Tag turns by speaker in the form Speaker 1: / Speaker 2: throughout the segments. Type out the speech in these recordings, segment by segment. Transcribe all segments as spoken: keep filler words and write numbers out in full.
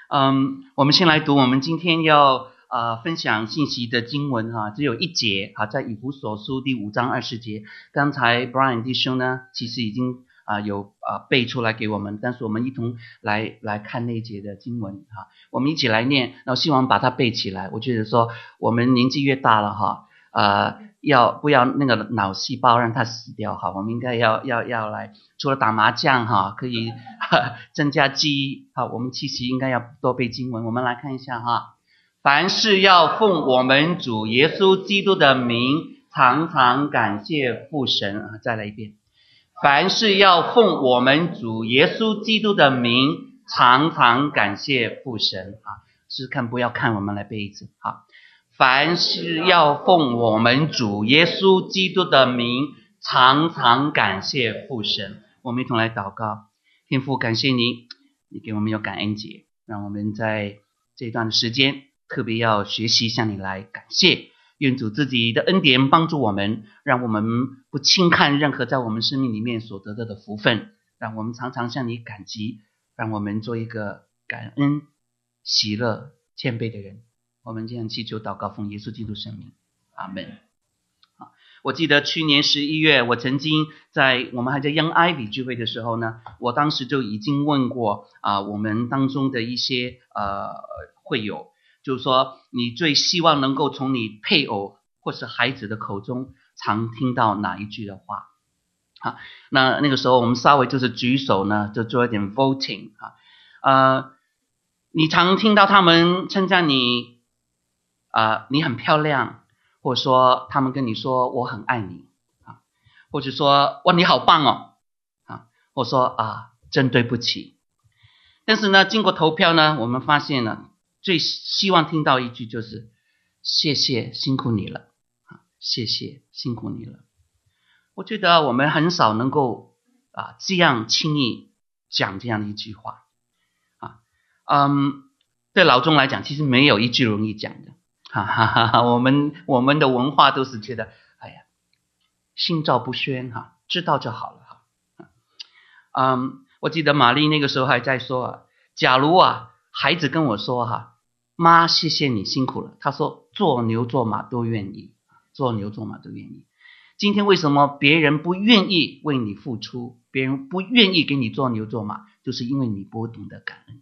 Speaker 1: 嗯，我们先来读我们今天要呃分享信息的经文哈、啊，只有一节啊，在以弗所书第五章二十节。刚才 Brian 弟兄呢，其实已经啊、呃、有啊、呃、背出来给我们，但是我们一同来来看那一节的经文哈、啊，我们一起来念，然后希望把它背起来。我觉得说我们年纪越大了哈，呃，要不要那个脑细胞让它死掉哈？我们应该要要要来。除了打麻将哈，可以增加记忆。好，我们其实应该要多背经文。我们来看一下哈，凡事要奉我们主耶稣基督的名，常常感谢父神啊！再来一遍，凡事要奉我们主耶稣基督的名，常常感谢父神啊！试试看，不要看，我们来背一次。好，凡事要奉我们主耶稣基督的名，常常感谢父神。我们一同来祷告。天父，感谢你，你给我们有感恩节，让我们在这一段的时间特别要学习向你来感谢。愿主自己的恩典帮助我们，让我们不轻看任何在我们生命里面所得到的福分，让我们常常向你感激，让我们做一个感恩、喜乐、谦卑的人。我们这样祈求祷告，奉耶稣基督圣名，阿们。我记得去年十一月，我曾经在我们还在 Young Ivy 聚会的时候呢，我当时就已经问过啊、呃，我们当中的一些呃会友，就是说你最希望能够从你配偶或是孩子的口中常听到哪一句的话？啊，那那个时候我们稍微就是举手呢，就做一点 voting 啊，呃，你常听到他们称赞你啊、呃，你很漂亮。或者说他们跟你说我很爱你啊，或者说哇你好棒哦啊，或者说啊真对不起。但是呢，经过投票呢，我们发现呢，最希望听到一句就是谢谢辛苦你了啊，谢谢辛苦你了。我觉得我们很少能够啊这样轻易讲这样的一句话啊，嗯，对老中来讲，其实没有一句容易讲的。哈哈哈哈，我们我们的文化都是觉得，哎呀，心照不宣哈，知道就好了哈。嗯，我记得玛丽那个时候还在说啊，假如啊孩子跟我说哈，妈谢谢你辛苦了，他说做牛做马都愿意，做牛做马都愿意。今天为什么别人不愿意为你付出，别人不愿意给你做牛做马，就是因为你不懂得感恩。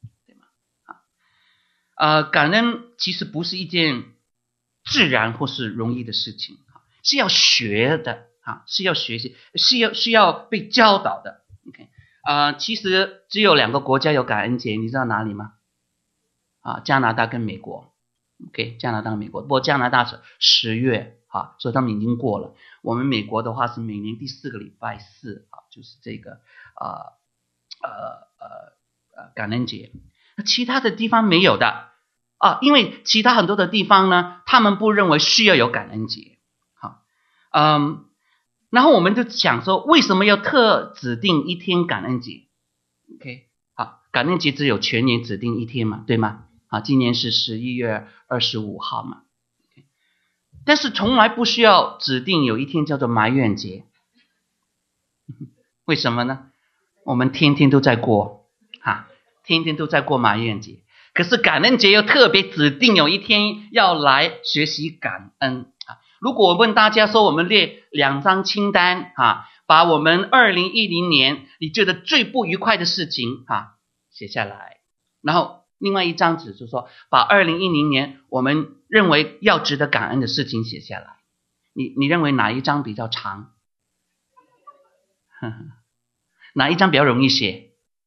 Speaker 1: 呃，感恩其实不是一件自然或是容易的事情，是要学的啊，是要学习，是要是要被教导的。OK， 呃，其实只有两个国家有感恩节，你知道哪里吗？啊，加拿大跟美国。OK， 加拿大跟美国，不过加拿大是十月啊，所以他们已经过了。我们美国的话是每年第四个礼拜四啊，就是这个呃呃呃呃感恩节。其他的地方没有的啊，因为其他很多的地方呢，他们不认为需要有感恩节。好，嗯，然后我们就想说，为什么要特指定一天感恩节 ？OK， 好，感恩节只有全年指定一天嘛，对吗？啊，今年是十一月二十五号嘛。Okay， 但是从来不需要指定有一天叫做埋怨节，为什么呢？我们天天都在过啊。天天都在过埋怨节，可是感恩节又特别指定有一天要来学习感恩啊！如果我问大家说，我们列两张清单啊，把我们二零一零年你觉得最不愉快的事情啊写下来，然后另外一张纸就说把二零一零年我们认为要值得感恩的事情写下来，你你认为哪一张比较长？呵呵，哪一张比较容易写？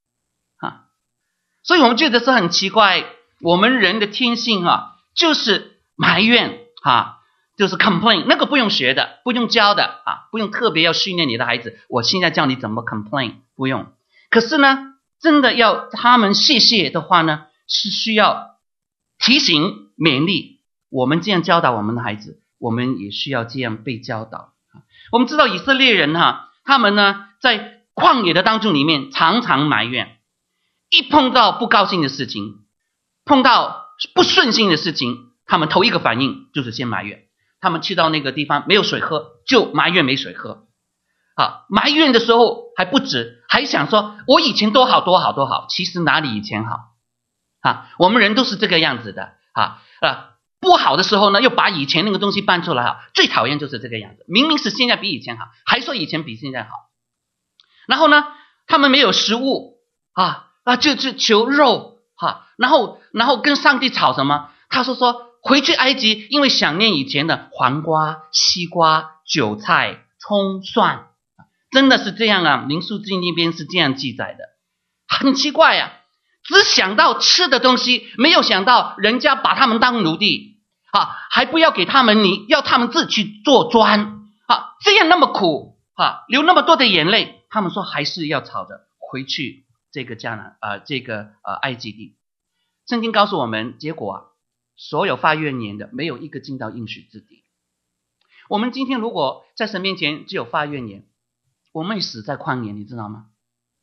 Speaker 1: 所以我们觉得是很奇怪，我们人的天性啊，就是埋怨啊，就是 complain， 那个不用学的，不用教的啊，不用特别要训练你的孩子。我现在教你怎么 complain， 不用。可是呢，真的要他们谢谢的话呢，是需要提醒勉励。我们这样教导我们的孩子，我们也需要这样被教导。我们知道以色列人哈、啊，他们呢在旷野的当中里面常常埋怨。一碰到不高兴的事情，碰到不顺心的事情，他们头一个反应就是先埋怨。他们去到那个地方没有水喝，就埋怨没水喝。啊，埋怨的时候还不止，还想说我以前多好多好多好，其实哪里以前好啊，我们人都是这个样子的啊啊，不好的时候呢，又把以前那个东西搬出来啊，最讨厌就是这个样子。明明是现在比以前好，还说以前比现在好。然后呢，他们没有食物啊啊，就就求肉哈，然后然后跟上帝吵什么？他说说回去埃及，因为想念以前的黄瓜、西瓜、韭菜、葱、蒜，真的是这样啊。民数记那边是这样记载的，很奇怪呀、啊。只想到吃的东西，没有想到人家把他们当奴隶啊，还不要给他们，你要他们自己去做砖啊，这样那么苦啊，流那么多的眼泪，他们说还是要吵着回去这个迦南啊、呃，这个呃埃及地。圣经告诉我们，结果啊，所有发怨言的没有一个进到应许之地。我们今天如果在神面前只有发怨言，我们会死在旷野，你知道吗？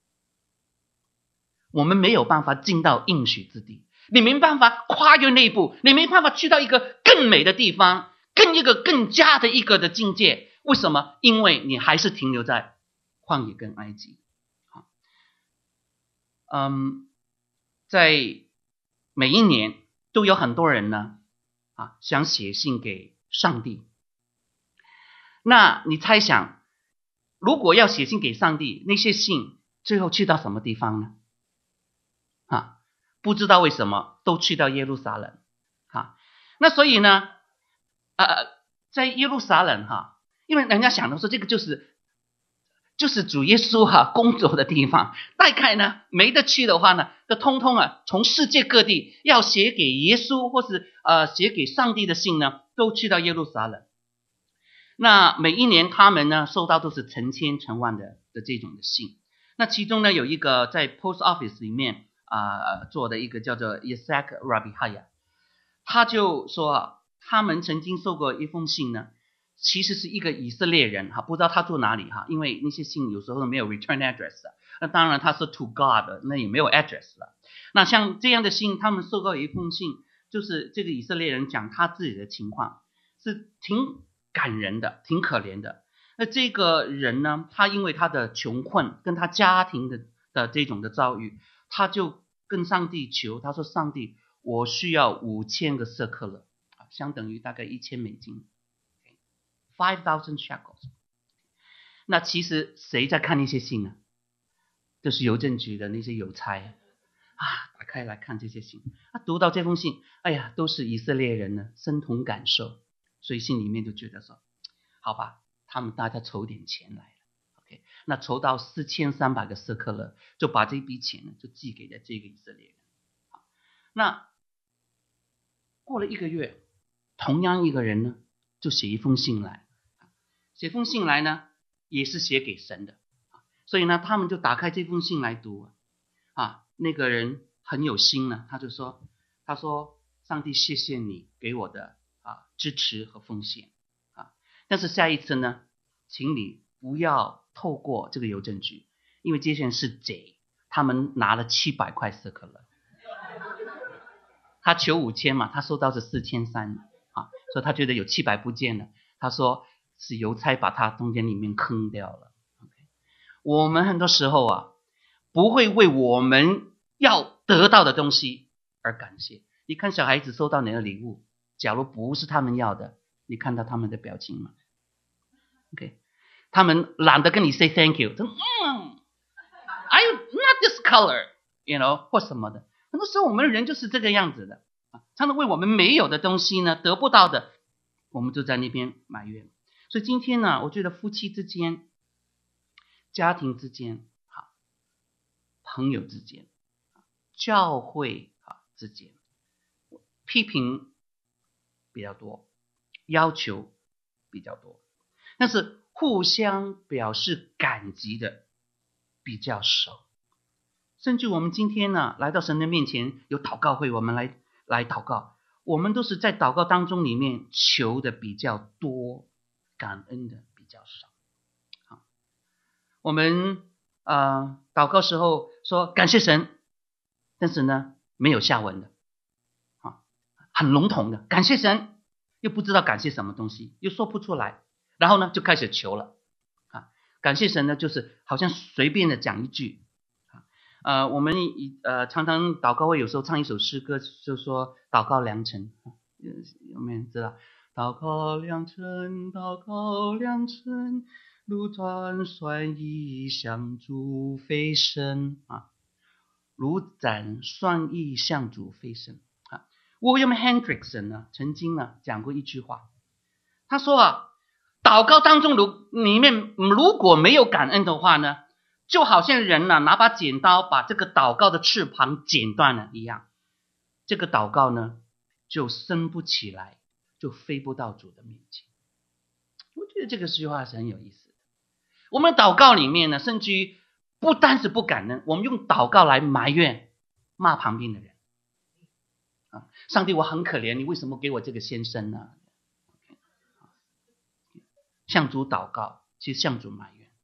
Speaker 1: 我们没有办法进到应许之地，你没办法跨越那一步，你没办法去到一个更美的地方，更一个更加的一个的境界。为什么？因为你还是停留在旷野跟埃及。嗯，在每一年都有很多人呢啊想写信给上帝。那你猜想，如果要写信给上帝，那些信最后去到什么地方呢？啊，不知道为什么都去到耶路撒冷啊。那所以呢，呃，在耶路撒冷哈，因为人家想的说这个就是就是主耶稣哈工作的地方，大概呢没得去的话呢，就通通啊从世界各地要写给耶稣或是呃写给上帝的信呢，都去到耶路撒冷。那每一年他们呢收到都是成千成万的的这种的信。那其中呢有一个在 Post Office 里面啊、呃、做的一个叫做 Isaac Rabihaya， 他就说啊，他们曾经收过一封信呢，其实是一个以色列人哈，不知道他住哪里哈，因为那些信有时候没有 return address 的。那当然他是 to God， 那也没有 address 了。那像这样的信，他们收到一封信，就是这个以色列人讲他自己的情况，是挺感人的，挺可怜的。那这个人呢，他因为他的穷困跟他家庭的的这种的遭遇，他就跟上帝求，他说上帝，我需要五千个舍客勒，相等于大概一千美金 ，five thousand shekels。那其实谁在看那些信呢？就是邮政局的那些邮差啊，打开来看这些信，啊，读到这封信，哎呀，都是以色列人呢，身同感受，所以心里面就觉得说，好吧，他们大家筹点钱来了 ，OK， 那筹到四千三百个舍客勒，就把这笔钱呢就寄给了这个以色列人。那过了一个月，同样一个人呢，就写一封信来，写封信来呢，也是写给神的，所以呢，他们就打开这封信来读啊，那个人很有心呢，他就说，他说，上帝谢谢你给我的啊支持和奉献啊，但是下一次呢，请你不要透过这个邮政局，因为这些人是贼，他们拿了七百块舍客勒。他求五千嘛，他收到是四千三啊，所以他觉得有七百不见了。他说是邮差把他中间里面坑掉了。Okay， 我们很多时候啊，不会为我们要得到的东西而感谢。你看小孩子收到你的礼物，假如不是他们要的，你看到他们的表情吗 ？OK， 他们懒得跟你 say thank you， 说嗯 ，I not this color，you know， 或什么的。很多时候我们人就是这个样子的啊，常常为我们没有的东西呢，得不到的，我们就在那边埋怨。所以今天呢，我觉得夫妻之间、家庭之间、啊、朋友之间、教会啊之间，批评比较多，要求比较多，但是互相表示感激的比较少。甚至我们今天呢，来到神的面前，有祷告会，我们来来祷告，我们都是在祷告当中里面求的比较多，感恩的比较少。好，我们呃祷告时候说感谢神，但是呢没有下文的，啊，很笼统的感谢神，又不知道感谢什么东西，又说不出来，然后呢就开始求了，啊，感谢神呢就是好像随便的讲一句。 呃，我们呃常常祷告会有时候唱一首诗歌，就说祷告良辰，有没有人知道？祷告良辰，祷告良辰，路转算一向主飞升啊，如展算一向主飞升啊。William Hendrickson 呢曾经呢讲过一句话，他说啊，祷告当中如里面如果没有感恩的话呢，就好像人呢、啊、拿把剪刀把这个祷告的翅膀剪断了一样，这个祷告呢就升不起来，就飞不到主的面前。我觉得这个句话是很有意思的。我们祷告里面呢，甚至于不单是不感恩，我们用祷告来埋怨骂旁边的人啊，上帝我很可怜，你为什么给我这个先生呢？向主祷告，其实向主埋怨。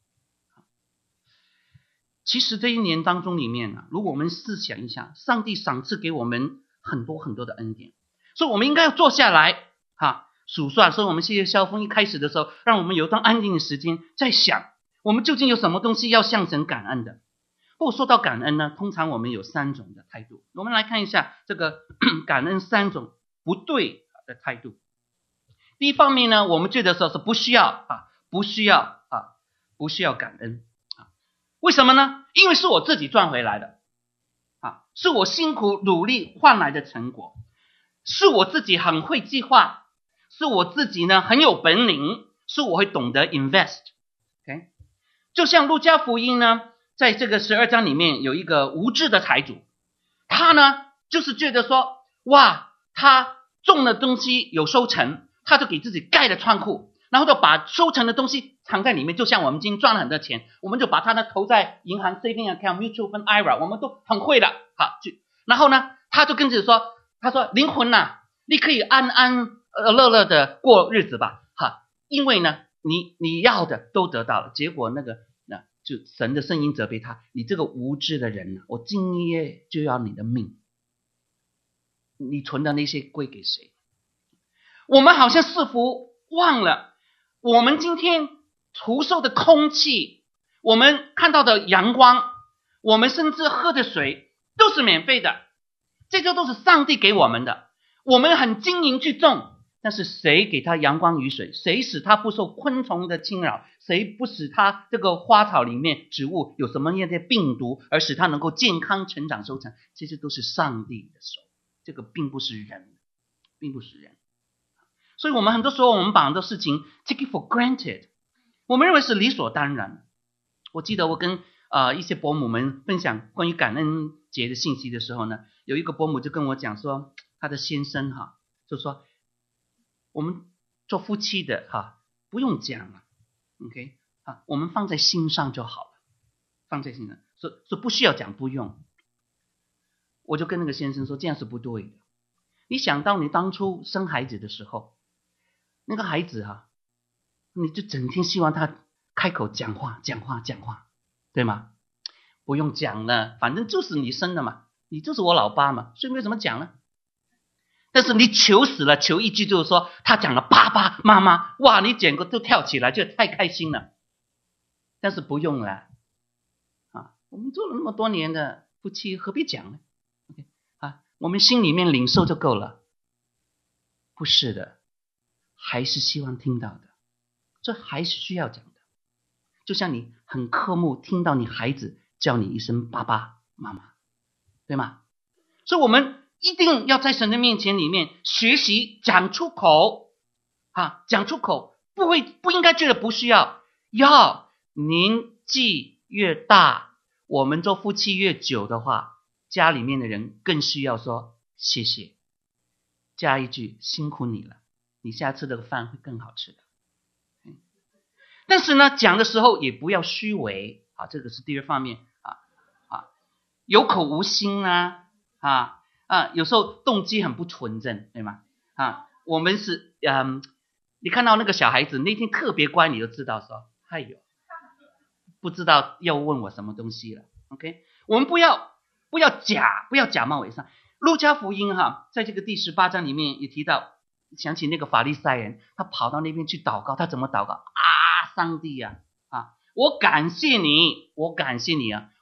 Speaker 1: 其实这一年当中里面呢、啊，如果我们思想一下，上帝赏赐给我们很多很多的恩典，所以我们应该要坐下来哈数算。所以我们谢谢萧峰一开始的时候，让我们有一段安静的时间，在想我们究竟有什么东西要向神感恩的。不过说到感恩呢，通常我们有三种的态度。我们来看一下这个感恩三种不对的态度。第一方面呢，我们觉得说是不需要啊，不需要啊，不需要感恩啊。为什么呢？因为是我自己赚回来的啊，是我辛苦努力换来的成果，是我自己很会计划，是我自己呢很有本领，是我会懂得 invest。OK， 就像路加福音呢，在这个十二章里面有一个无知的财主，他呢就是觉得说，哇，他种的东西有收成，他就给自己盖了仓库，然后就把收成的东西藏在里面，就像我们今天赚了很多钱，我们就把它呢投在银行 saving account、mutual fund、I R A， 我们都很会的，好，就然后呢，他就跟自己说，他说灵魂呐、啊，你可以安安乐乐的过日子吧，哈，因为呢，你你要的都得到了。结果那个那就神的声音责备他，你这个无知的人呢、啊，我今夜就要你的命，你存的那些归给谁？我们好像似乎忘了，我们今天承受的空气，我们看到的阳光，我们甚至喝的水都是免费的，这些都是上帝给我们的。我们很经营去种，但是谁给他阳光雨水？谁使他不受昆虫的侵扰？谁不使他这个花草里面植物有什么样的病毒，而使他能够健康成长收成？这些都是上帝的手，这个并不是人，并不是人。所以我们很多时候我们把很多事情 take it for granted， 我们认为是理所当然。我记得我跟呃一些伯母们分享关于感恩节的信息的时候呢，有一个伯母就跟我讲说，他的先生哈就说，我们做夫妻的哈不用讲了 ，OK 啊，我们放在心上就好了，放在心上，说说不需要讲，不用。我就跟那个先生说，这样是不对的。你想到你当初生孩子的时候，那个孩子哈，你就整天希望他开口讲话讲话讲话，对吗？不用讲了，反正就是你生的嘛，你就是我老爸嘛，所以为什么讲呢？但是你求死了，求一句就是说他讲了爸爸妈妈，哇，你整个都跳起来，就太开心了。但是不用了啊，我们做了那么多年的夫妻，何必讲呢？ OK 啊，我们心里面领受就够了。不是的，还是希望听到的，这还是需要讲的。就像你很渴慕听到你孩子叫你一声爸爸妈妈，对吗？所以我们一定要在神的面前里面学习讲出口啊，讲出口，不会不应该觉得不需要，要年纪越大，我们做夫妻越久的话，家里面的人更需要说谢谢，加一句辛苦你了，你下次的饭会更好吃的。但是呢，讲的时候也不要虚伪啊，这个是第二方面啊啊，有口无心啊啊啊，有时候动机很不纯正，对吗？啊，我们是嗯，你看到那个小孩子那天特别乖，你就知道说，哎呦，不知道要问我什么东西了。OK， 我们不要不要假不要假冒伪善。路加福音哈，在这个第十八章里面也提到，想起那个法利赛人，他跑到那边去祷告，他怎么祷告啊？上帝啊啊，我感谢你，我感谢你啊，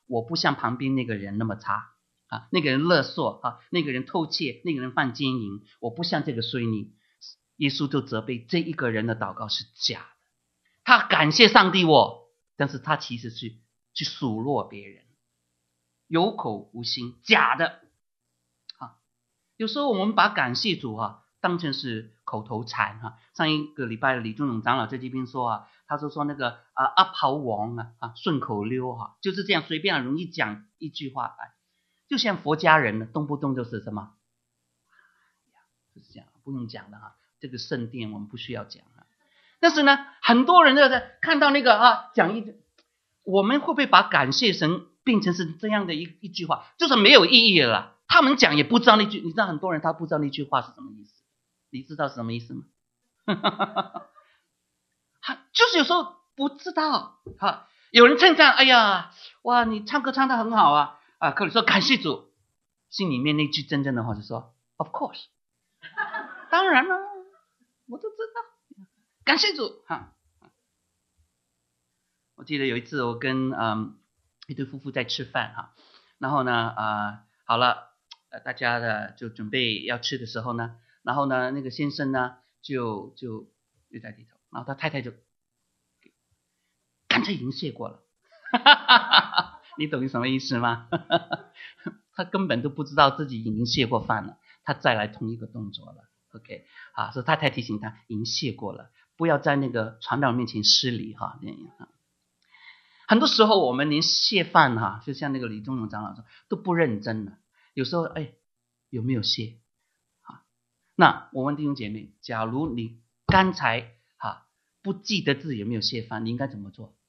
Speaker 1: 我不像旁边那个人那么差啊，那个人勒索啊，那个人偷窃，那个人犯奸淫，我不像这个衰逆。耶稣就责备这一个人的祷告是假的，他感谢上帝我，但是他其实是去数落别人，有口无心，假的啊。有时候我们把感谢主啊当成是口头禅哈、啊。上一个礼拜李宗勇长老在这边说啊，他就说那个啊阿袍王啊啊顺口溜哈、啊，就是这样随便很容易讲一句话来，就像佛家人呢，动不动就是什么，就是这样，不用讲的哈、啊。这个圣殿我们不需要讲啊。但是呢，很多人都在看到那个啊讲一，我们会不会把感谢神变成是这样的一一句话，就是没有意义了啦。他们讲也不知道那句，你知道很多人他不知道那句话是什么意思，你知道是什么意思吗？就是有时候不知道哈。有人称赞，哎呀，哇，你唱歌唱得很好啊啊，可以说感谢主，心里面那句真正的话就说 ，Of course， 当然了，我都知道，感谢主哈。我记得有一次我跟嗯一对夫妇在吃饭哈，然后呢啊、呃、好了，大家的就准备要吃的时候呢，然后呢那个先生呢就就就在低头，然后他太太就干脆已经谢过了，你懂什么意思吗？他根本都不知道自己已经谢过饭了，他再来同一个动作了。OK， 啊，所以太太提醒他已经谢过了，不要在那个传道人面前失礼哈。很多时候我们连谢饭哈，就像那个李宗勇长老说都不认真了。有时候哎，有没有谢？啊，那我问弟兄姐妹，假如你刚才哈不记得自己有没有谢饭，你应该怎么做？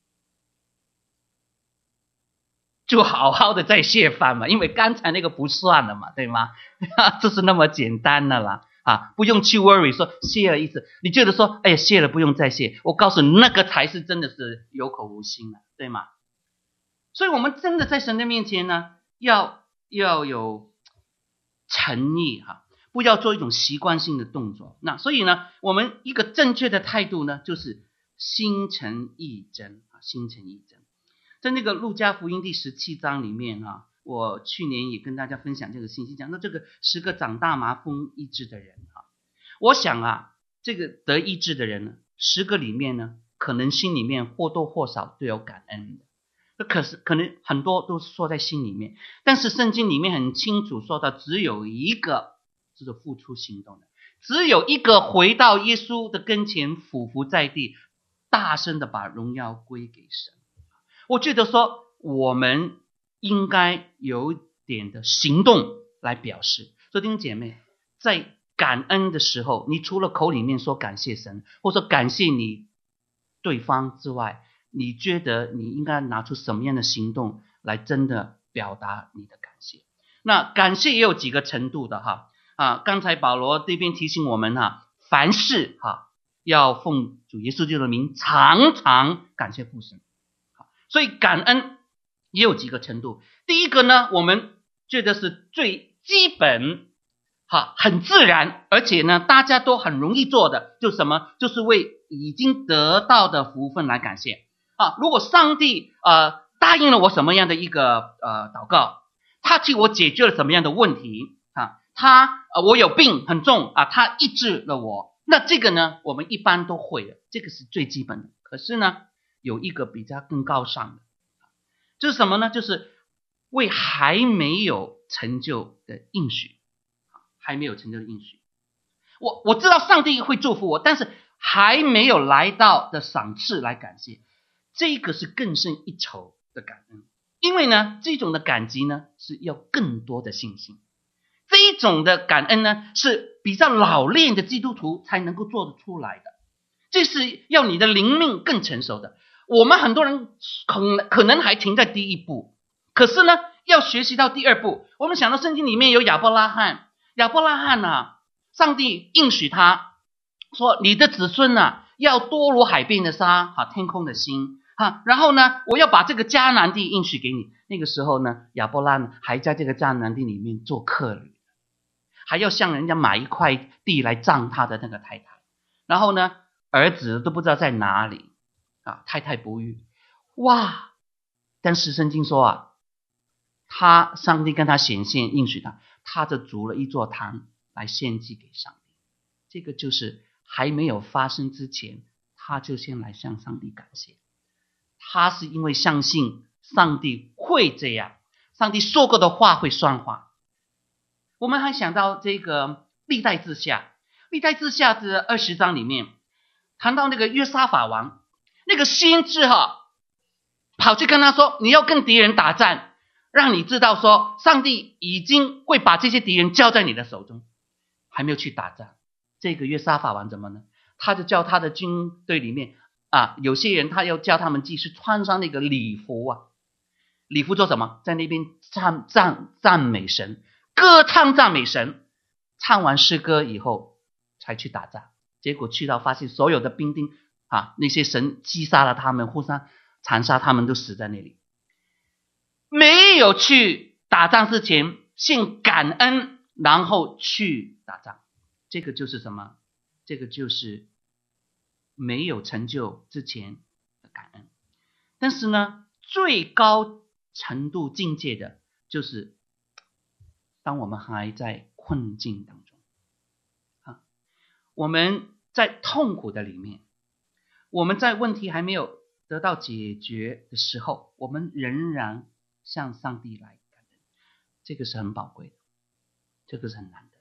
Speaker 1: 就好好的再谢饭嘛，因为刚才那个不算了嘛，对吗？就是那么简单的啦。啊，不用去 worry 说谢了一次，你觉得说哎谢了不用再谢，我告诉你那个才是真的是有口无心了，对吗？所以我们真的在神的面前呢，要要有诚意哈、啊，不要做一种习惯性的动作。那所以呢，我们一个正确的态度呢，就是心诚意真啊，心诚意真。在那个路加福音第十七章里面啊，我去年也跟大家分享这个信息，讲到这个十个长大麻风医治的人啊，我想啊，这个得医治的人呢，十个里面呢，可能心里面或多或少都有感恩的，可是可能很多都说在心里面，但是圣经里面很清楚说到，只有一个就是付出行动的，只有一个回到耶稣的跟前，俯伏在地，大声的把荣耀归给神。我觉得说我们应该有点的行动来表示。所以弟兄姐妹，在感恩的时候，你除了口里面说感谢神，或者说感谢你对方之外，你觉得你应该拿出什么样的行动来真的表达你的感谢？那感谢也有几个程度的哈啊，刚才保罗这边提醒我们哈，凡事哈要奉主耶稣基督的名，常常感谢父神。所以感恩也有几个程度。第一个呢，我们觉得是最基本哈，很自然，而且呢大家都很容易做的，就是什么？就是为已经得到的福分来感谢啊。如果上帝呃答应了我什么样的一个呃祷告，他替我解决了什么样的问题啊，他呃我有病很重啊，他医治了我，那这个呢我们一般都会的，这个是最基本的。可是呢有一个比较更高尚的，就是什么呢？就是为还没有成就的应许，还没有成就的应许。我我知道上帝会祝福我，但是还没有来到的赏赐来感谢，这个是更胜一筹的感恩。因为呢，这种的感激呢是要更多的信心，这一种的感恩呢是比较老练的基督徒才能够做得出来的，这是要你的灵命更成熟的。我们很多人可能可能还停在第一步，可是呢要学习到第二步。我们想到圣经里面有亚伯拉罕，亚伯拉罕啊，上帝应许他说你的子孙啊要多如海边的沙，天空的星，然后呢我要把这个迦南地应许给你。那个时候呢亚伯拉罕还在这个迦南地里面做客旅，还要向人家买一块地来葬他的那个太太，然后呢儿子都不知道在哪里啊，太太不育，哇！但是圣经说啊， 他上帝跟他显现应许他，他就筑了一座坛来献祭给上帝。这个就是还没有发生之前，他就先来向上帝感谢。他是因为相信上帝会这样，上帝说过的话会算话。我们还想到这个历代志下，历代志下这二十章里面谈到那个约沙法王，那个先知哈，跑去跟他说，你要跟敌人打仗，让你知道说上帝已经会把这些敌人交在你的手中，还没有去打仗。这个约沙法王怎么呢？他就叫他的军队里面啊，有些人他要叫他们继续穿上那个礼服啊，礼服做什么？在那边赞赞赞美神，歌唱赞美神，唱完诗歌以后才去打仗。结果去到发现所有的兵丁啊，那些神击杀了他们，互相残杀，他们都死在那里。没有去打仗之前先感恩，然后去打仗。这个就是什么？这个就是没有成就之前的感恩。但是呢，最高程度境界的就是当我们还在困境当中啊，我们在痛苦的里面，我们在问题还没有得到解决的时候，我们仍然向上帝来感恩。这个是很宝贵的，这个是很难的。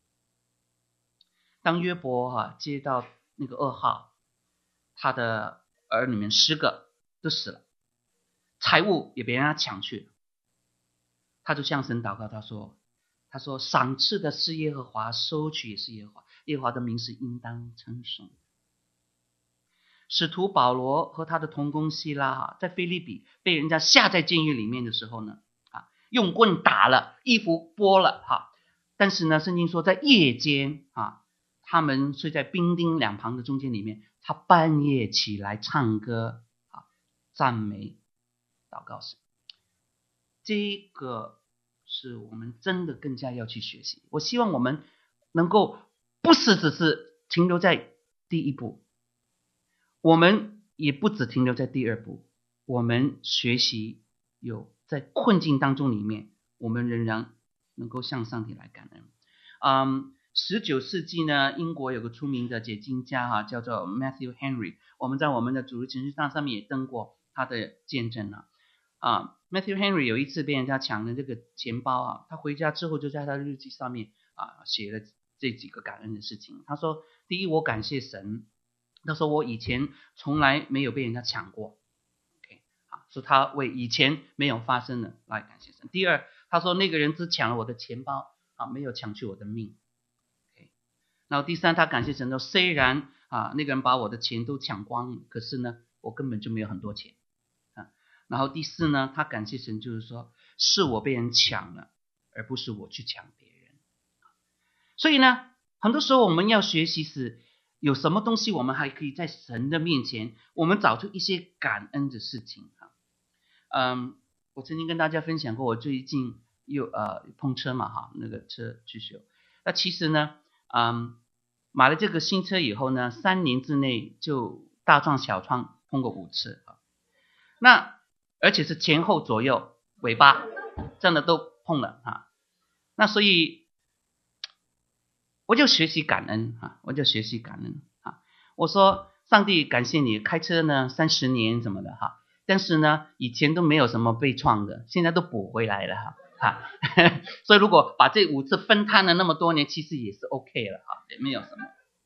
Speaker 1: 当约伯啊接到那个噩耗，他的儿女们十个都死了，财物也被人家抢去了，他就向神祷告，他说他说赏赐的是耶和华，收取也是耶和华，耶和华的名是应当称颂。使徒保罗和他的同工希拉哈，在腓立比被人家下在监狱里面的时候呢，啊，用棍打了，衣服剥了哈。但是呢，圣经说在夜间啊，他们睡在兵丁两旁的中间里面，他半夜起来唱歌啊，赞美祷告神。这个是我们真的更加要去学习。我希望我们能够不是只是停留在第一步，我们也不只停留在第二步，我们学习有在困境当中里面，我们仍然能够向上帝来感恩。嗯，十九世纪呢，英国有个出名的解经家哈、啊，叫做 Matthew Henry， 我们在我们的主日情绪上上面也登过他的见证啊。啊 ，Matthew Henry 有一次被人家抢了这个钱包啊，他回家之后就在他的日记上面啊写了这几个感恩的事情。他说，第一，我感谢神。他说我以前从来没有被人家抢过 ，OK， 啊，说他为以前没有发生的来感谢神。第二，他说那个人只抢了我的钱包啊，没有抢去我的命 ，OK。然后第三，他感谢神说，虽然啊那个人把我的钱都抢光了，可是呢我根本就没有很多钱啊。然后第四呢，他感谢神就是说是我被人抢了，而不是我去抢别人。所以呢，很多时候我们要学习是。有什么东西我们还可以在神的面前，我们找出一些感恩的事情啊。嗯，我曾经跟大家分享过，我最近又呃碰车嘛哈，那个车去修。那其实呢，嗯，买了这个新车以后呢，三年之内就大撞小撞碰过五次啊。那而且是前后左右尾巴真的都碰了啊。那所以。我就学习感恩啊，我就学习感恩啊。我说上帝感谢你开车呢三十年什么的哈，但是呢以前都没有什么被撞的，现在都补回来了哈哈。所以如果把这五次分摊了那么多年，其实也是 OK 了哈，也没有什么。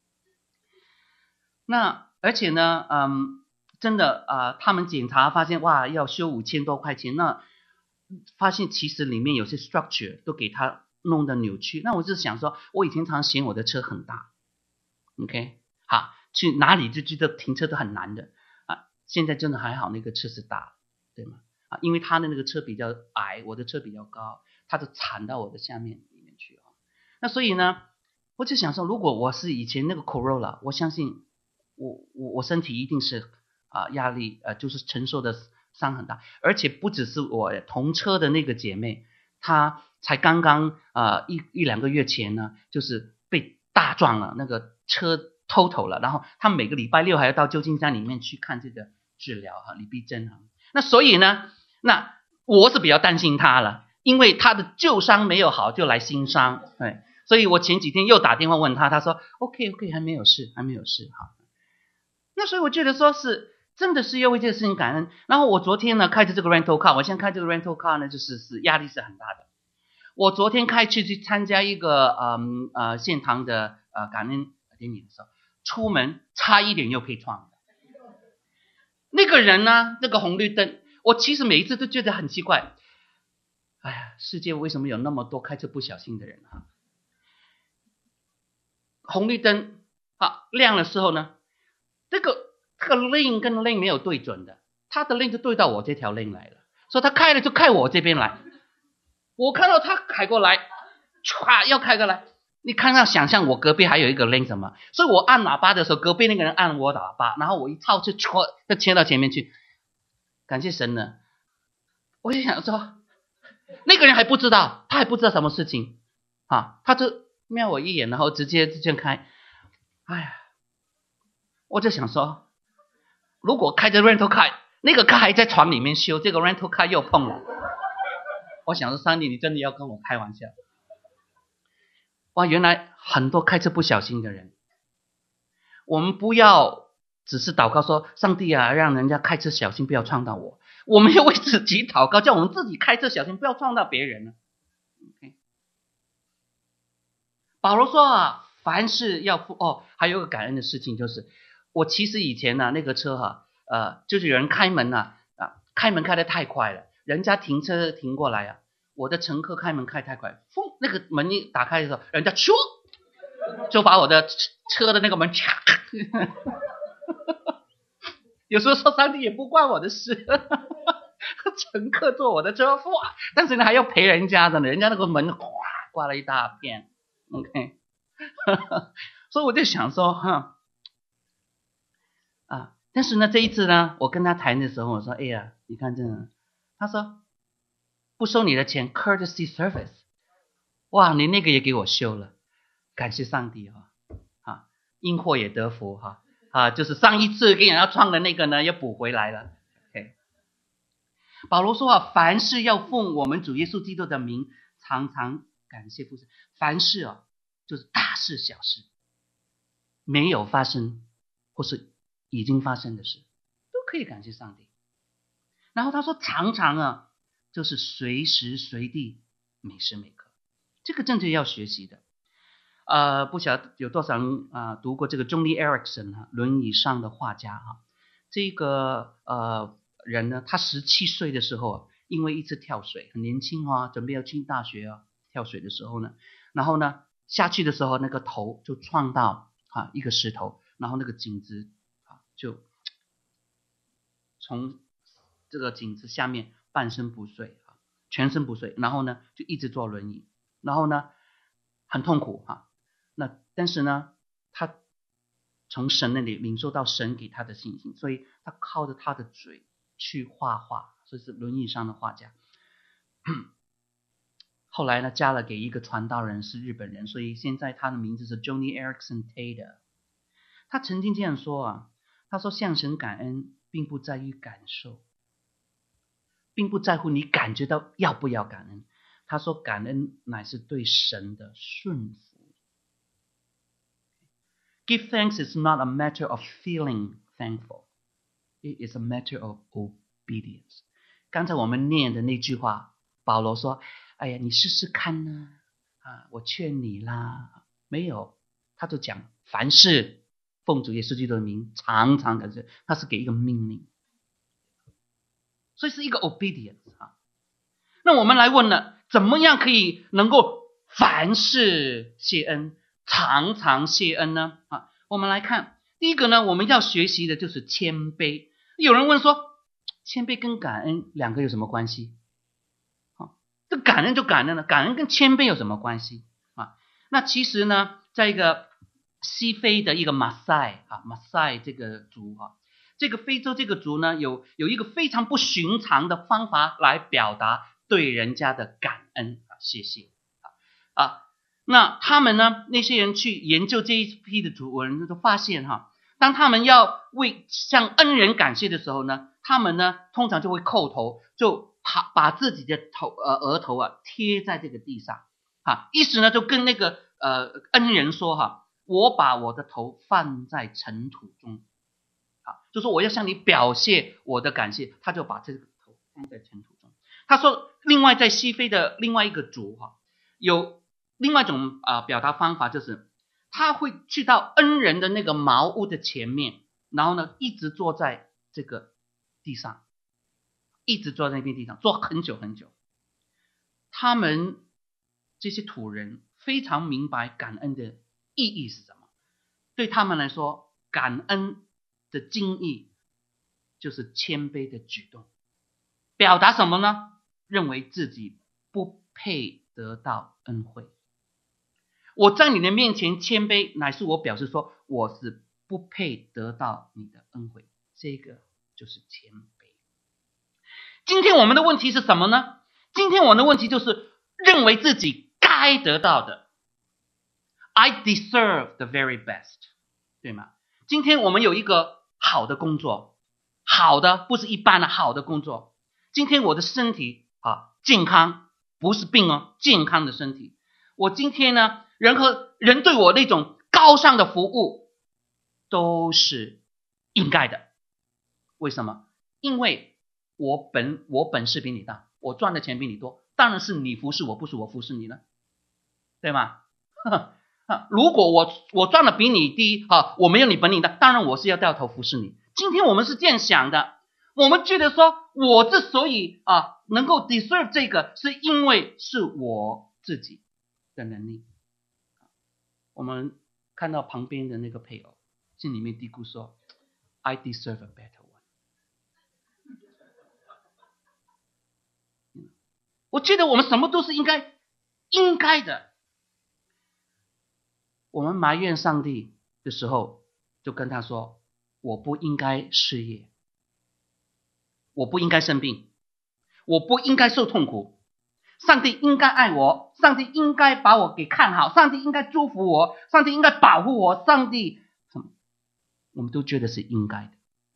Speaker 1: 那而且呢，嗯，真的啊、呃，他们检查发现哇要修五千多块钱，那发现其实里面有些 structure 都给他。弄得扭曲，那我就想说，我以前常嫌我的车很大 ，OK， 好，去哪里就觉得停车都很难的啊。现在真的还好，那个车是大，对吗？啊，因为他的那个车比较矮，我的车比较高，他就铲到我的下面里面去啊。那所以呢，我就想说，如果我是以前那个 Corolla， 我相信我我我身体一定是啊压力呃就是承受的伤很大，而且不只是我同车的那个姐妹，她。才刚刚呃一一两个月前呢，就是被大撞了，那个车偷头了，然后他每个礼拜六还要到旧金山里面去看这个治疗哈，李碧珍哈。那所以呢，那我是比较担心他了，因为他的旧伤没有好就来新伤，对，所以我前几天又打电话问他，他说 OK OK 还没有事，还没有事哈。那所以我觉得说是真的是要为这个事情感恩。然后我昨天呢开着这个 rental car， 我现在开这个 rental car 呢就是是压力是很大的。我昨天开去去参加一个嗯呃现堂的呃感恩典礼的时候，出门差一点又被撞的。那个人呢，那个红绿灯，我其实每一次都觉得很奇怪。哎呀，世界为什么有那么多开车不小心的人啊？红绿灯啊亮的时候呢，这个这个 lane 跟 lane 没有对准的，他的 lane 就对到我这条 lane 来了，所以他开了就开我这边来。我看到他开过来，唰要开过来，你看到想象我隔壁还有一个 lane 什么，所以我按喇叭的时候，隔壁那个人按我喇叭，然后我一操就戳就切到前面去。感谢神呢，我就想说，那个人还不知道，他还不知道什么事情啊，他就瞄我一眼，然后直接这样开。哎呀，我就想说，如果开着 rental car， 那个 car 还在床里面修，这个 rental car 又碰了。我想说，上帝，你真的要跟我开玩笑？哇，原来很多开车不小心的人，我们不要只是祷告说，上帝啊，让人家开车小心，不要撞到我。我们要为自己祷告，叫我们自己开车小心，不要撞到别人呢。Okay. 保罗说啊，凡事要付哦，还有个感恩的事情就是，我其实以前呢、啊、那个车哈、啊，呃，就是有人开门呐、啊，啊，开门开得太快了。人家停车停过来啊，我的乘客开门开太快，风那个门一打开的时候，人家咻就把我的车的那个门嚓，有时候说上帝也不关我的事，乘客坐我的车哇，但是呢还要赔人家的呢，人家那个门哗刮了一大片 ，OK， 所以我就想说哈啊，但是呢这一次呢，我跟他谈的时候，我说哎呀，你看这个。他说不收你的钱 courtesy service， 哇，你那个也给我修了，感谢上帝哈、哦、啊，因祸也得福哈 啊, 啊，就是上一次给人家撞的那个呢又补回来了。OK， 保罗说啊，凡事要奉我们主耶稣基督的名，常常感谢父神。凡事啊，就是大事小事，没有发生或是已经发生的事，都可以感谢上帝。然后他说常常啊，就是随时随地每时每刻，这个真的要学习的。呃，不晓得有多少人啊、呃、读过这个 Joni Eareckson 啊，轮椅上的画家哈、啊。这个呃人呢，他十七岁的时候啊，因为一次跳水，很年轻啊，准备要进大学啊，跳水的时候呢，然后呢下去的时候，那个头就撞到啊一个石头，然后那个颈子啊就从这个颈子下面半身不遂啊，全身不遂，然后呢就一直坐轮椅，然后呢很痛苦哈。那但是呢，他从神那里领受到神给他的信心，所以他靠着他的嘴去画画，所以是轮椅上的画家。后来呢，嫁了给一个传道人，是日本人，所以现在他的名字是 Joni Eareckson Tada。他曾经这样说啊，他说向神感恩并不在于感受，并不在乎你感觉到要不要感恩。他说感恩乃是对神的顺服。Give thanks is not a matter of feeling thankful. It is a matter of obedience. 刚才我们念的那句话，保罗说哎呀你试试看呢、啊啊、我劝你啦，没有，他就讲凡事奉主耶稣基督的名常常感谢，他是给一个命令，所以是一个 obedience 啊。那我们来问了，怎么样可以能够凡事谢恩，常常谢恩呢？啊，我们来看，第一个呢，我们要学习的就是谦卑。有人问说，谦卑跟感恩两个有什么关系？啊，这感恩就感恩了，感恩跟谦卑有什么关系啊？那其实呢，在一个西非的一个马赛啊，马赛这个族啊，这个非洲这个族呢，有有一个非常不寻常的方法来表达对人家的感恩啊，谢谢啊啊。那他们呢，那些人去研究这一批的族人都发现哈，当他们要为向恩人感谢的时候呢，他们呢通常就会叩头，就把把自己的头呃额头啊贴在这个地上啊，意思呢就跟那个呃恩人说哈，我把我的头放在尘土中啊，就说我要向你表现我的感谢，他就把这个头放在尘土中。他说，另外在西非的另外一个族哈，有另外一种啊、呃、表达方法，就是他会去到恩人的那个茅屋的前面，然后呢一直坐在这个地上，一直坐在那片地上坐很久很久。他们这些土人非常明白感恩的意义是什么，对他们来说，感恩的精义就是谦卑的举动，表达什么呢？认为自己不配得到恩惠。我在你的面前谦卑，乃是我表示说我是不配得到你的恩惠，这个就是谦卑。今天我们的问题是什么呢？今天我们的问题就是认为自己该得到的， I deserve the very best， 对吗？今天我们有一个好的工作，好的不是一般的好的工作，今天我的身体啊健康，不是病哦，健康的身体。我今天呢，人和人对我那种高尚的服务都是应该的。为什么？因为我本我本事比你大，我赚的钱比你多，当然是你服侍我，不是我服侍你了，对吗？如果我我赚的比你低啊，我没有你本领大，当然我是要掉头服侍你。今天我们是这样想的，我们觉得说，我之所以啊能够 deserve 这个，是因为是我自己的能力。我们看到旁边的那个配偶，心里面嘀咕说 I deserve a better one。 我觉得我们什么都是应该应该的。我们埋怨上帝的时候，就跟他说，我不应该失业，我不应该生病，我不应该受痛苦，上帝应该爱我，上帝应该把我给看好，上帝应该祝福我，上帝应该保护我，上帝什么，我们都觉得是应该的。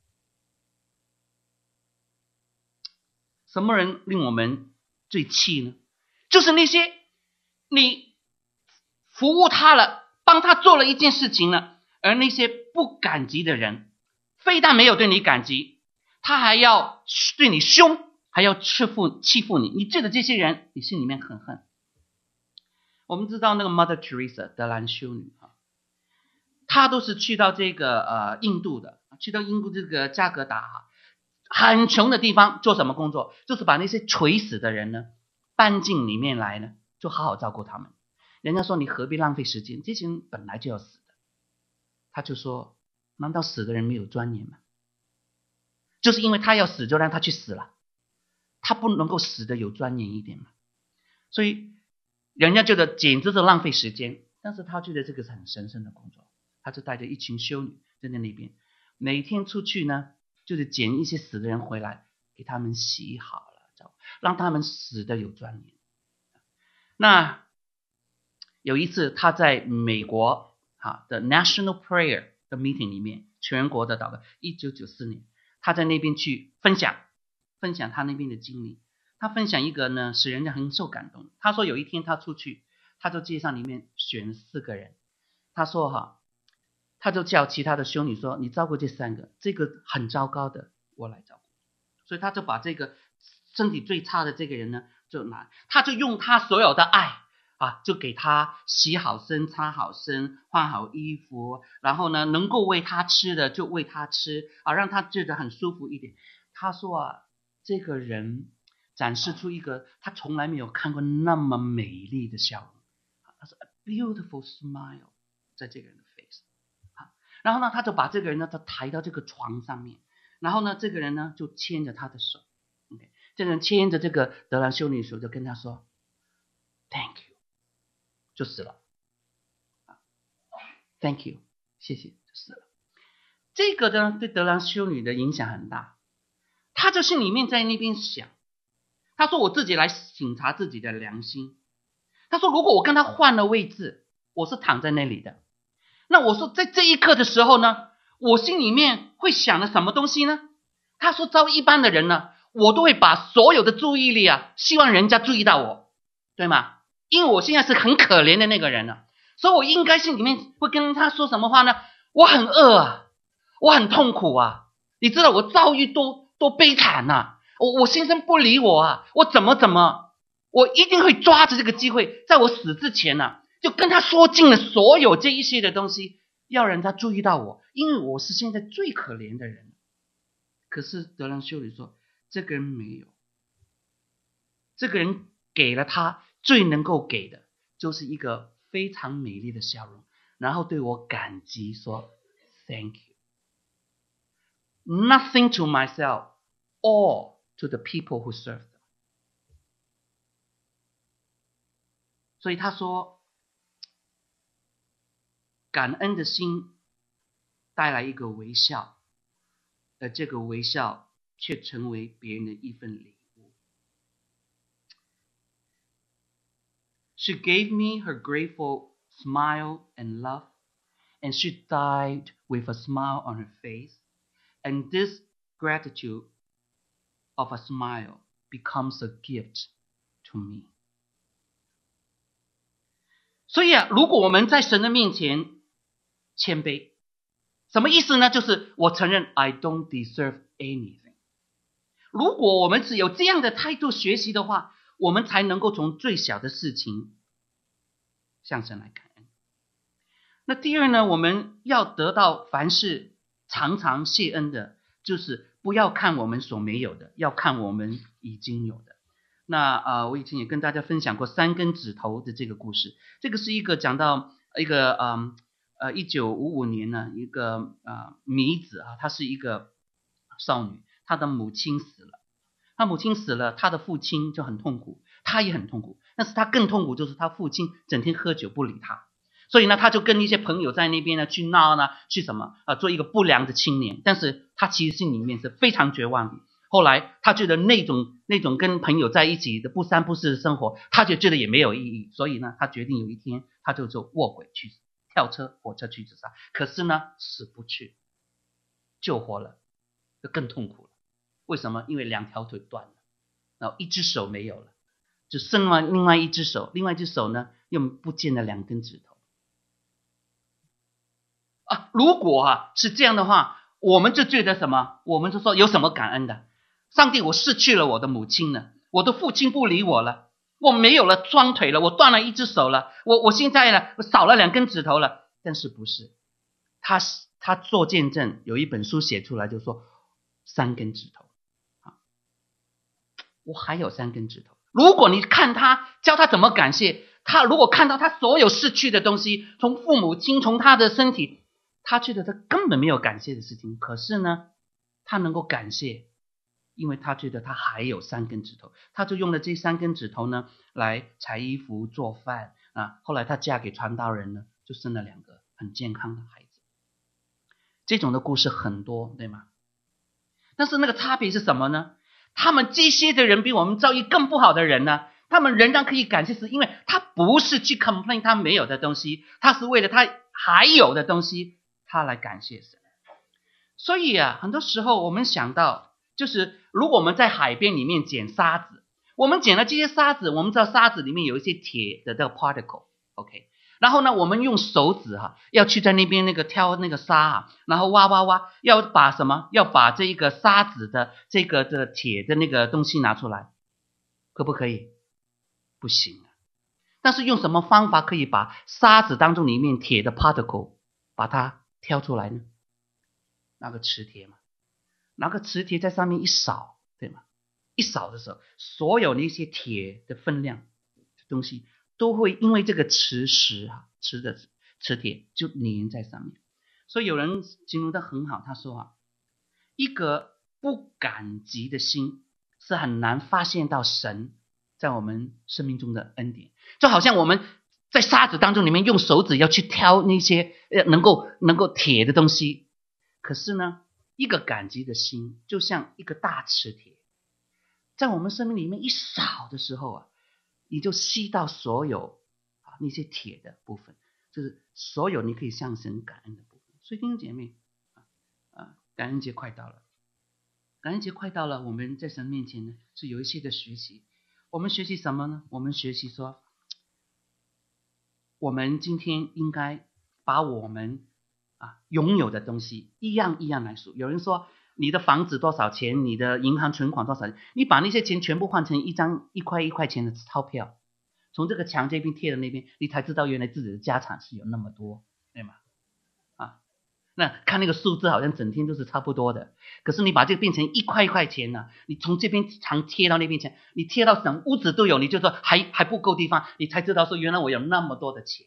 Speaker 1: 什么人令我们最气呢？就是那些你服务他了，帮他做了一件事情了，而那些不感激的人，非但没有对你感激，他还要对你凶，还要欺负欺负你，你觉得这些人你心里面很恨。我们知道那个 Mother Teresa 德兰修女啊，她都是去到这个呃印度的，去到印度这个加格达哈，很穷的地方，做什么工作？就是把那些垂死的人呢搬进里面来呢，就好好照顾他们。人家说你何必浪费时间，这些人本来就要死的。他就说，难道死的人没有尊严吗？就是因为他要死，就让他去死了，他不能够死的有尊严一点吗？所以人家觉得简直是浪费时间，但是他觉得这个是很神圣的工作。他就带着一群修女在那边，每天出去呢，就是捡一些死的人回来，给他们洗好了，让他们死的有尊严。那有一次他在美国啊的 National Prayer 的 meeting 里面，全国的祷告，一九九四年，他在那边去分享分享他那边的经历。他分享一个呢，使人家很受感动。他说有一天他出去，他就街上里面选四个人，他说哈，他就叫其他的修女说，你照顾这三个，这个很糟糕的我来照顾。所以他就把这个身体最差的这个人呢，就拿，他就用他所有的爱啊，就给他洗好身、擦好身、换好衣服，然后呢，能够喂他吃的就喂他吃啊，让他觉得很舒服一点。他说啊，这个人展示出一个他从来没有看过那么美丽的笑容，他说 a beautiful smile 在这个人的 face。 然后呢，他就把这个人呢，他抬到这个床上面，然后呢，这个人呢就牵着他的手， okay， 这个人牵着这个德兰修女的手，就跟他说 Thank you， 就死了。 Thank you， 谢谢，就死了。这个呢对德兰修女的影响很大，他就心里面在那边想，他说我自己来省察自己的良心。他说如果我跟他换了位置，我是躺在那里的，那我说在这一刻的时候呢，我心里面会想的什么东西呢？他说照一般的人呢， 我都会把所有的注意力啊，希望人家注意到我，对吗？因为我现在是很可怜的那个人了，所以我应该心里面会跟他说什么话呢？我很饿啊，我很痛苦啊，你知道我遭遇多多悲惨呐、啊，我我先生不理我啊，我怎么怎么，我一定会抓着这个机会，在我死之前呢、啊，就跟他说尽了所有这一些的东西，要让他注意到我，因为我是现在最可怜的人。可是德兰修女说，这个人没有，这个人给了他最能够给的，就是一个非常美丽的笑容，然后对我感激说 Thank you. Nothing to myself, all to the people who serve them. 所以他说，感恩的心带来一个微笑，而这个微笑却成为别人的一份礼物。She gave me her grateful smile and love, and she died with a smile on her face, and this gratitude of a smile becomes a gift to me. 所以啊，如果我们在神的面前谦卑，什么意思呢？就是我承认 I don't deserve anything。如果我们只有这样的态度学习的话，我们才能够从最小的事情向神来感恩。那第二呢，我们要得到凡事常常谢恩的，就是不要看我们所没有的，要看我们已经有的。那呃，我以前也跟大家分享过三根指头的这个故事。这个是一个讲到一个嗯呃一九五五年呢，一个呃女子啊，她是一个少女，她的母亲死了，她母亲死了，她的父亲就很痛苦，她也很痛苦，但是她更痛苦就是她父亲整天喝酒不理她，所以呢，她就跟一些朋友在那边呢去闹呢，去什么啊、呃，做一个不良的青年，但是她其实心里面是非常绝望的。后来他觉得那种那种跟朋友在一起的不三不四的生活，他就觉得也没有意义，所以呢，他决定有一天他就做卧轨去跳车火车去自杀，可是呢死不去，救活了，就更痛苦了。为什么？因为两条腿断了，然后一只手没有了，就剩了另外一只手，另外一只手呢又不见了两根指头啊！如果啊是这样的话，我们就觉得什么？我们就说有什么感恩的？上帝，我失去了我的母亲了，我的父亲不理我了，我没有了双腿了，我断了一只手了，我我现在呢，我少了两根指头了。但是不是，他他做见证，有一本书写出来就说三根指头啊，我还有三根指头。如果你看他教他怎么感谢，他如果看到他所有失去的东西，从父母亲，从他的身体，他觉得他根本没有感谢的事情，可是呢，他能够感谢。因为他觉得他还有三根指头，他就用了这三根指头呢来裁衣服做饭啊。后来他嫁给传道人呢，就生了两个很健康的孩子。这种的故事很多，对吗？但是那个差别是什么呢？他们这些的人比我们遭遇更不好的人呢，他们仍然可以感谢，是因为他不是去 complain 他没有的东西，他是为了他还有的东西，他来感谢神。所以啊，很多时候我们想到，就是如果我们在海边里面捡沙子，我们捡了这些沙子，我们知道沙子里面有一些铁的这个 particle， OK， 然后呢，我们用手指哈、啊，要去在那边那个挑那个沙啊，然后挖挖挖，要把什么？要把这一个沙子的这个的铁的那个东西拿出来，可不可以？不行啊。但是用什么方法可以把沙子当中里面铁的 particle 把它挑出来呢？拿个磁铁嘛。拿个磁铁在上面一扫，对吗？一扫的时候，所有那些铁的分量的东西都会因为这个磁石啊，磁的磁铁就粘在上面。所以有人形容得很好，他说啊，一个不感激的心是很难发现到神在我们生命中的恩典。就好像我们在沙子当中里面用手指要去挑那些能够能够铁的东西，可是呢，一个感激的心就像一个大磁铁，在我们生命里面一扫的时候啊，你就吸到所有啊那些铁的部分，就是所有你可以向神感恩的部分。所以弟兄姐妹啊，感恩节快到了， 感恩节快到了，我们在神面前呢是有一些的学习。我们学习什么呢？我们学习说，我们今天应该把我们啊拥有的东西一样一样来数。有人说你的房子多少钱，你的银行存款多少钱，你把那些钱全部换成一张一块一块钱的钞票，从这个墙这边贴到那边，你才知道原来自己的家产是有那么多，对吗？啊，那看那个数字好像整天都是差不多的，可是你把这个变成一块一块钱呢、啊，你从这边墙贴到那边钱，你贴到整屋子都有，你就说还还不够地方，你才知道说原来我有那么多的钱。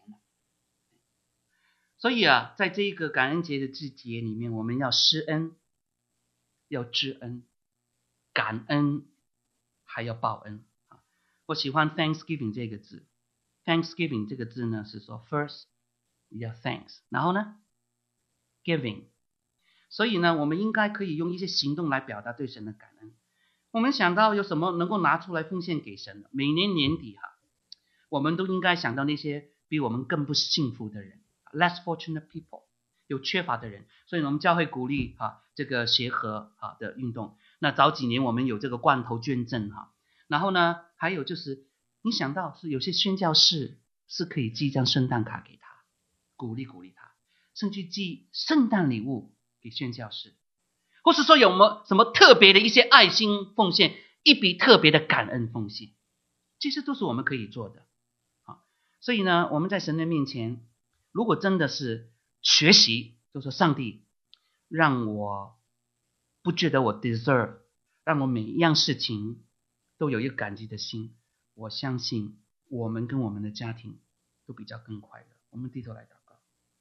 Speaker 1: 所以啊，在这个感恩节的季节里面，我们要施恩，要知恩，感恩，还要报恩。我喜欢 Thanksgiving 这个字 ，Thanksgiving 这个字呢是说 first 要 thanks， 然后呢 giving， 所以呢，我们应该可以用一些行动来表达对神的感恩。我们想到有什么能够拿出来奉献给神的？每年年底哈、啊，我们都应该想到那些比我们更不幸福的人。Less fortunate people， 有缺乏的人，所以我们教会鼓励啊这个协和啊的运动。那早几年我们有这个罐头捐赠哈，然后呢还有就是你想到是有些宣教士是可以寄一张圣诞卡给他，鼓励鼓励他，甚至寄圣诞礼物给宣教士，或是说有么什么特别的一些爱心奉献，一笔特别的感恩奉献，这些都是我们可以做的啊。所以呢，我们在神的面前。如果真的是学习，就说上帝让我不觉得我 deserve， 让我每一样事情都有一个感激的心，我相信我们跟我们的家庭都比较更快乐。我们低头来祷告。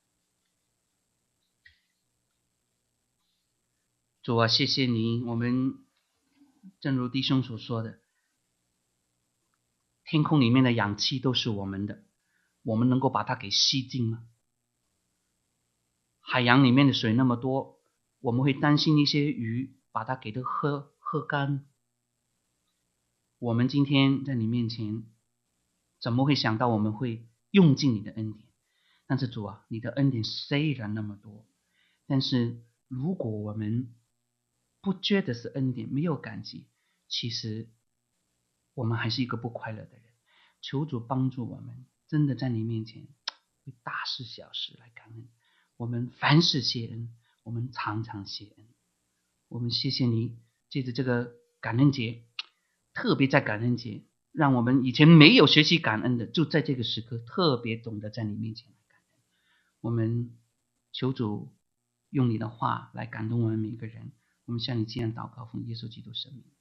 Speaker 1: 主啊，谢谢你，我们正如弟兄所说的，天空里面的氧气都是我们的，我们能够把它给吸进吗？海洋里面的水那么多，我们会担心一些鱼把它给它喝喝干。我们今天在你面前，怎么会想到我们会用尽你的恩典？但是主啊，你的恩典虽然那么多，但是如果我们不觉得是恩典，没有感激，其实我们还是一个不快乐的人。求主帮助我们，真的在你面前为大事小事来感恩。我们凡事谢恩，我们常常谢恩。我们谢谢你，借着这个感恩节，特别在感恩节，让我们以前没有学习感恩的，就在这个时刻特别懂得在你面前来感恩。我们求主用你的话来感动我们每个人。我们向你这样祷告，奉耶稣基督圣名。